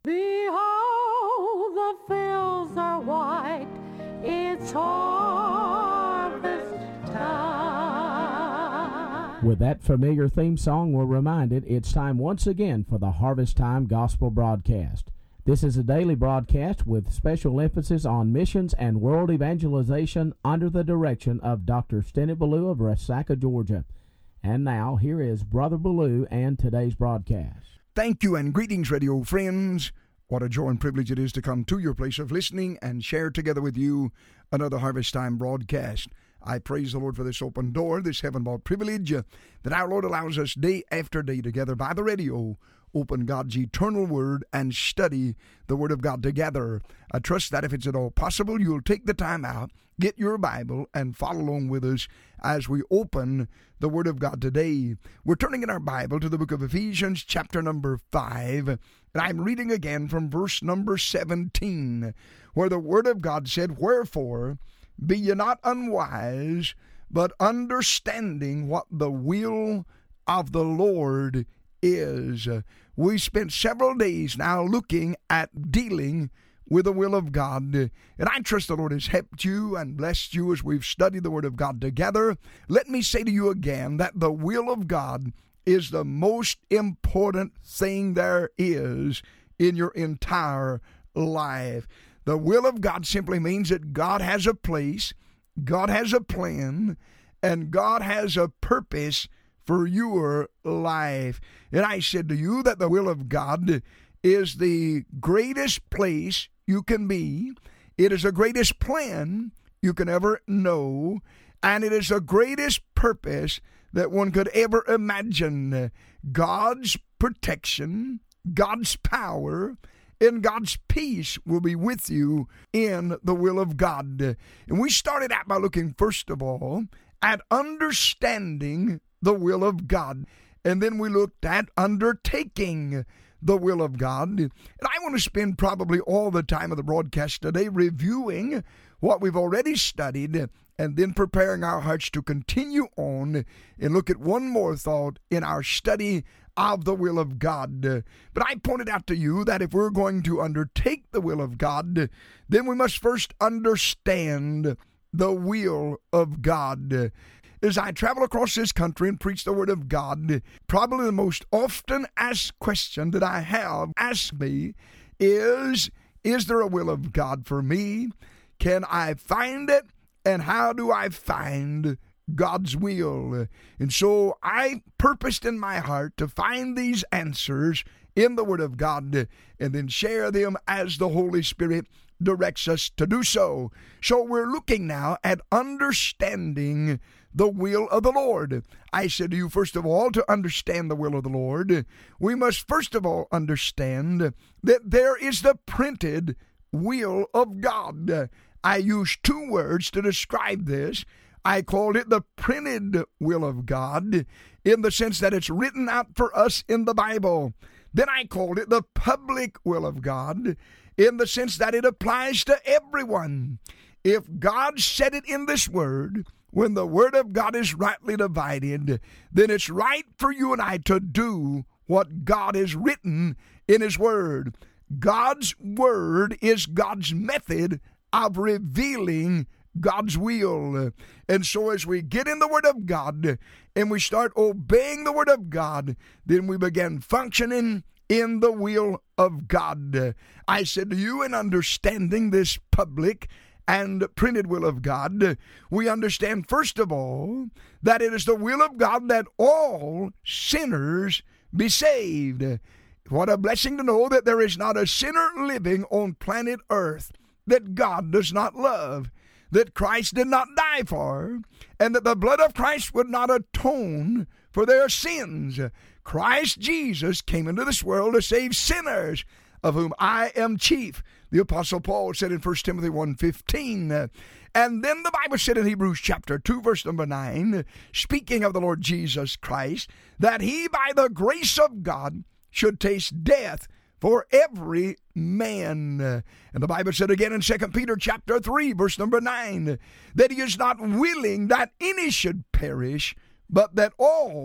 Behold, the fields are white, it's harvest time. With that familiar theme song, we're reminded it's time once again for the Harvest Time Gospel Broadcast. This is a daily broadcast with special emphasis on missions and world evangelization under the direction of Dr. Stennett Ballou of Resaca, Georgia. And now, here is Brother Ballou and today's broadcast. Thank you and greetings, radio friends. What a joy and privilege it is to come to your place of listening and share together with you another Harvest Time broadcast. I praise the Lord for this open door, this heaven-bought privilege that our Lord allows us day after day together by the radio, open God's eternal Word and study the Word of God together. I trust that if it's at all possible, you'll take the time out, get your Bible, and follow along with us as we open the Word of God today. We're turning in our Bible to the book of Ephesians, chapter number 5, and I'm reading again from verse number 17, where the Word of God said, "Wherefore, be ye not unwise, but understanding what the will of the Lord is." We spent several days now looking at dealing with the will of God, and I trust the Lord has helped you and blessed you as we've studied the Word of God together. Let me say to you again that the will of God is the most important thing there is in your entire life. The will of God simply means that God has a place, God has a plan, and God has a purpose for your life. And I said to you that the will of God is the greatest place you can be. It is the greatest plan you can ever know. And it is the greatest purpose that one could ever imagine. God's protection, God's power, and God's peace will be with you in the will of God. And we started out by looking, first of all, at understanding the will of God. And then we looked at undertaking the will of God. And I want to spend probably all the time of the broadcast today reviewing what we've already studied and then preparing our hearts to continue on and look at one more thought in our study of the will of God. But I pointed out to you that if we're going to undertake the will of God, then we must first understand the will of God. As I travel across this country and preach the Word of God, probably the most often asked question that I have asked me is there a will of God for me? Can I find it? And how do I find God's will? And so I purposed in my heart to find these answers in the Word of God and then share them as the Holy Spirit directs us to do so. So we're looking now at understanding the will of the Lord. I said to you, first of all, to understand the will of the Lord, we must first of all understand that there is the printed will of God. I used two words to describe this. I called it the printed will of God in the sense that it's written out for us in the Bible. Then I called it the public will of God in the sense that it applies to everyone. If God said it in this word, when the Word of God is rightly divided, then it's right for you and I to do what God has written in His Word. God's Word is God's method of revealing God's will. And so as we get in the Word of God and we start obeying the Word of God, then we begin functioning in the will of God. I said to you, in understanding this public and printed will of God, we understand first of all that it is the will of God that all sinners be saved. What a blessing to know that there is not a sinner living on planet Earth that God does not love, that Christ did not die for, and that the blood of Christ would not atone for their sins. Christ Jesus came into this world to save sinners, of whom I am chief. The Apostle Paul said in 1 Timothy 1:15. And then the Bible said in Hebrews chapter 2, verse number 9, speaking of the Lord Jesus Christ, that He by the grace of God should taste death for every man. And the Bible said again in 2 Peter chapter 3, verse number 9, that He is not willing that any should perish, but that all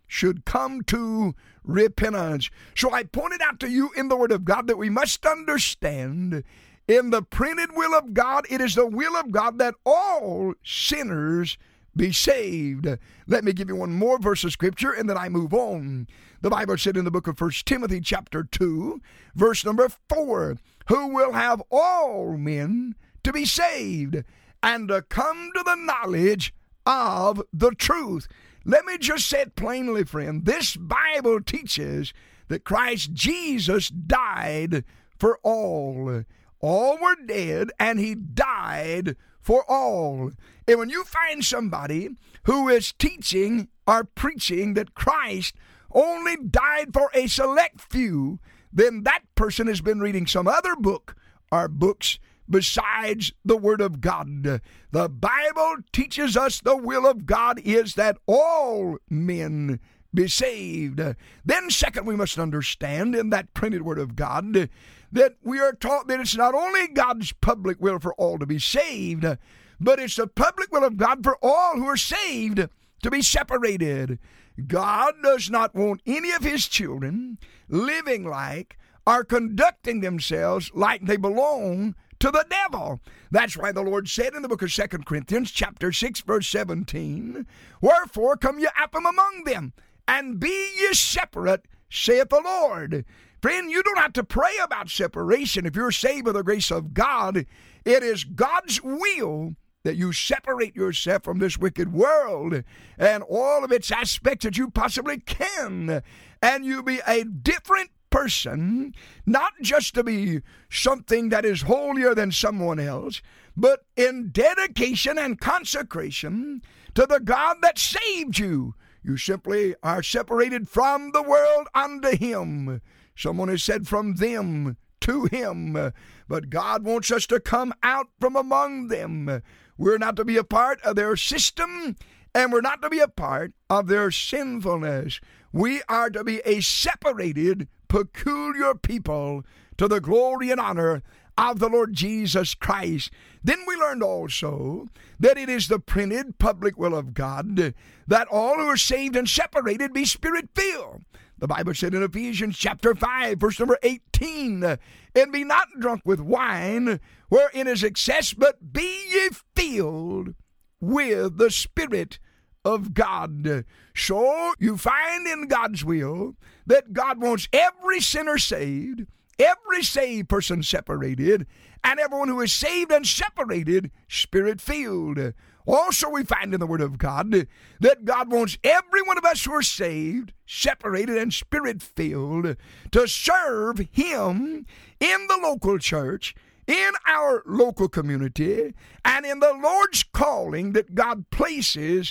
should come to repentance. So I pointed out to you in the Word of God that we must understand in the printed will of God, it is the will of God that all sinners be saved. Let me give you one more verse of Scripture and then I move on. The Bible said in the book of 1 Timothy chapter 2, verse number 4, who will have all men to be saved and to come to the knowledge of the truth. Let me just say it plainly, friend. This Bible teaches that Christ Jesus died for all. All were dead, and he died for all. And when you find somebody who is teaching or preaching that Christ only died for a select few, then that person has been reading some other book or books besides the Word of God. The Bible teaches us the will of God is that all men be saved. Then second, we must understand in that printed Word of God that we are taught that it's not only God's public will for all to be saved, but it's the public will of God for all who are saved to be separated. God does not want any of his children living like or conducting themselves like they belong to the devil. That's why the Lord said in the book of 2 Corinthians chapter 6 verse 17, wherefore come ye out from among them, and be ye separate, saith the Lord. Friend, you don't have to pray about separation. If you're saved by the grace of God, it is God's will that you separate yourself from this wicked world and all of its aspects that you possibly can, and you be a different person, not just to be something that is holier than someone else, but in dedication and consecration to the God that saved you. You simply are separated from the world unto him. Someone has said from them to him, but God wants us to come out from among them. We're not to be a part of their system, and we're not to be a part of their sinfulness. We are to be a separated, peculiar people to the glory and honor of the Lord Jesus Christ. Then we learned also that it is the printed public will of God that all who are saved and separated be Spirit-filled. The Bible said in Ephesians chapter 5, verse number 18, and be not drunk with wine, wherein is excess, but be ye filled with the Spirit of God. So you find in God's will that God wants every sinner saved, every saved person separated, and everyone who is saved and separated, Spirit-filled. Also, we find in the Word of God that God wants every one of us who are saved, separated, and Spirit-filled to serve him in the local church, in our local community, and in the Lord's calling that God places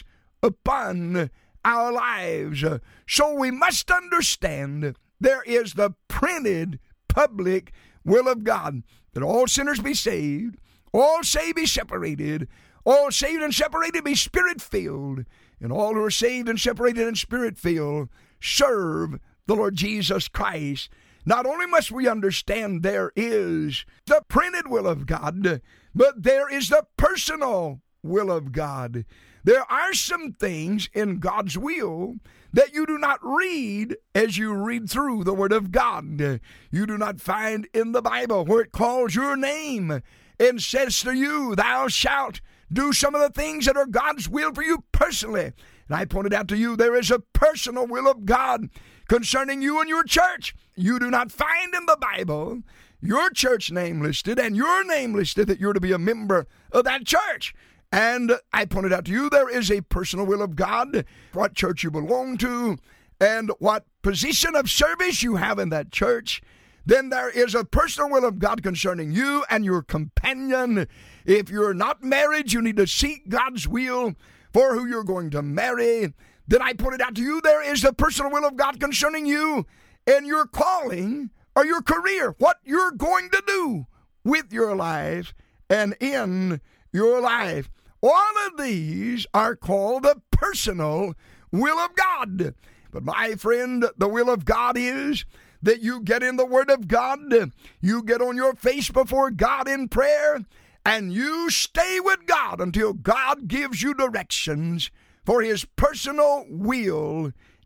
upon our lives. So we must understand there is the printed public will of God, that all sinners be saved, all saved be separated, all saved and separated be Spirit-filled, and all who are saved and separated and Spirit-filled serve the Lord Jesus Christ. Not only must we understand there is the printed will of God, but there is the personal will of God. There are some things in God's will that you do not read as you read through the Word of God. You do not find in the Bible where it calls your name and says to you, thou shalt do some of the things that are God's will for you personally. And I pointed out to you, there is a personal will of God concerning you and your church. You do not find in the Bible your church name listed and your name listed that you're to be a member of that church. And I pointed out to you, there is a personal will of God, what church you belong to, and what position of service you have in that church. Then there is a personal will of God concerning you and your companion. If you're not married, you need to seek God's will for who you're going to marry. Then I pointed out to you, there is the personal will of God concerning you and your calling or your career, what you're going to do with your life and in your life. All of these are called the personal will of God. But my friend, the will of God is that you get in the Word of God, you get on your face before God in prayer, and you stay with God until God gives you directions for his personal will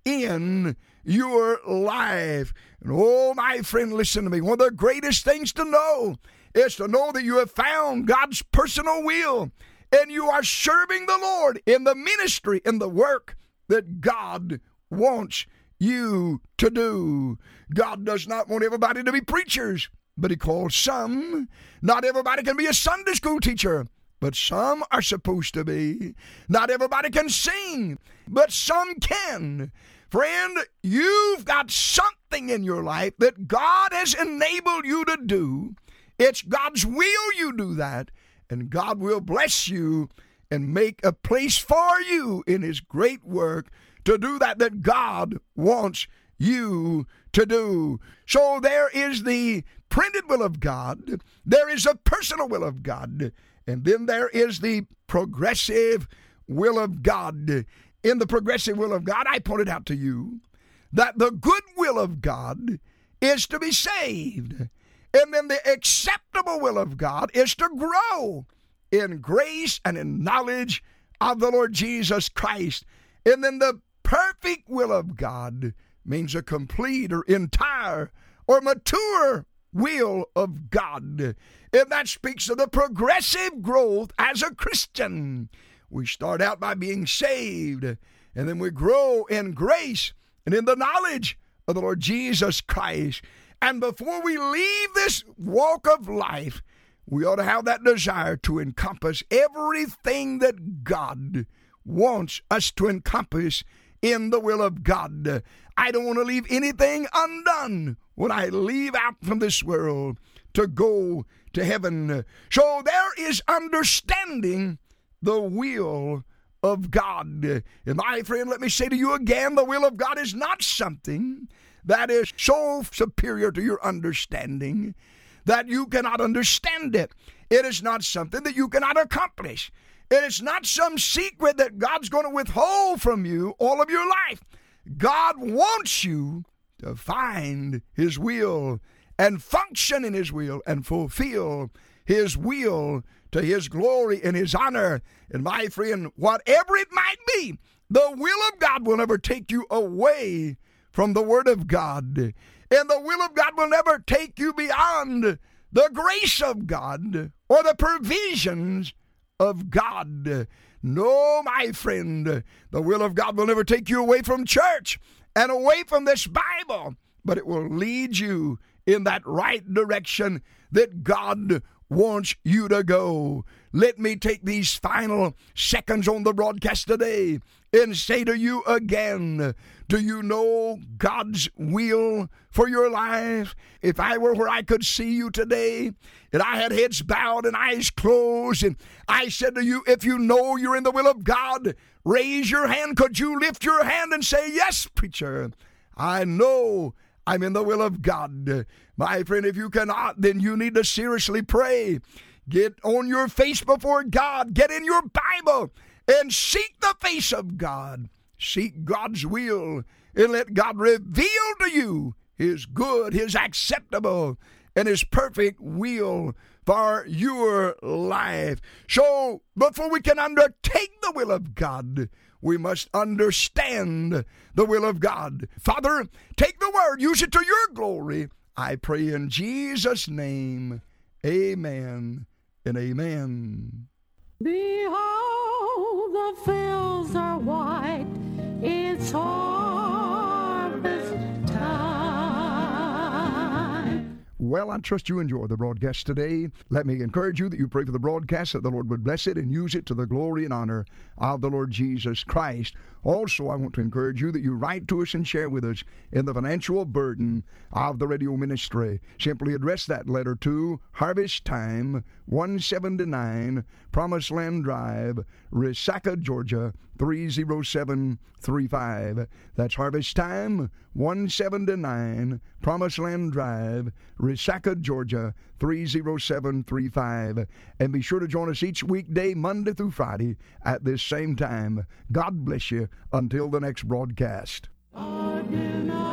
in your life. And oh, my friend, listen to me. One of the greatest things to know is to know that you have found God's personal will and you are serving the Lord in the ministry, in the work that God wants you to do. God does not want everybody to be preachers, but He calls some. Not everybody can be a Sunday school teacher, but some are supposed to be. Not everybody can sing, but some can. Friend, you've got something in your life that God has enabled you to do. It's God's will you do that, and God will bless you and make a place for you in His great work to do that God wants you to do. So there is the printed will of God, there is a personal will of God, and then there is the progressive will of God. In the progressive will of God, I pointed out to you that the good will of God is to be saved. And then the acceptable will of God is to grow in grace and in knowledge of the Lord Jesus Christ. And then the perfect will of God means a complete or entire or mature will of God. And that speaks of the progressive growth as a Christian. We start out by being saved, and then we grow in grace and in the knowledge of the Lord Jesus Christ. And before we leave this walk of life, we ought to have that desire to encompass everything that God wants us to encompass in the will of God. I don't want to leave anything undone when I leave out from this world to go to heaven. So there is understanding the will of God. And my friend, let me say to you again, the will of God is not something that is so superior to your understanding that you cannot understand it. It is not something that you cannot accomplish. It is not some secret that God's going to withhold from you all of your life. God wants you to find His will and function in His will and fulfill His will to His glory and His honor. And my friend, whatever it might be, the will of God will never take you away from the Word of God. And the will of God will never take you beyond the grace of God or the provisions of God. No, my friend, the will of God will never take you away from church and away from this Bible, but it will lead you in that right direction that God wants you to go. Let me take these final seconds on the broadcast today and say to you again, do you know God's will for your life? If I were where I could see you today, and I had heads bowed and eyes closed, and I said to you, if you know you're in the will of God, raise your hand. Could you lift your hand and say, yes, preacher, I know I'm in the will of God. My friend, if you cannot, then you need to seriously pray. Get on your face before God. Get in your Bible and seek the face of God. Seek God's will and let God reveal to you His good, His acceptable, and His perfect will for your life. So, before we can undertake the will of God, we must understand the will of God. Father, take the word, use it to your glory. I pray in Jesus' name, amen and amen. Behold, the fields are white, it's harvest time. Well, I trust you enjoy the broadcast today. Let me encourage you that you pray for the broadcast, that the Lord would bless it and use it to the glory and honor of the Lord Jesus Christ. Also, I want to encourage you that you write to us and share with us in the financial burden of the radio ministry. Simply address that letter to Harvest Time, 179 Promised Land Drive, Resaca, Georgia, 30735. That's Harvest Time, 179 Promised Land Drive, Resaca, Georgia, 30735. And be sure to join us each weekday, Monday through Friday, at this same time. God bless you until the next broadcast.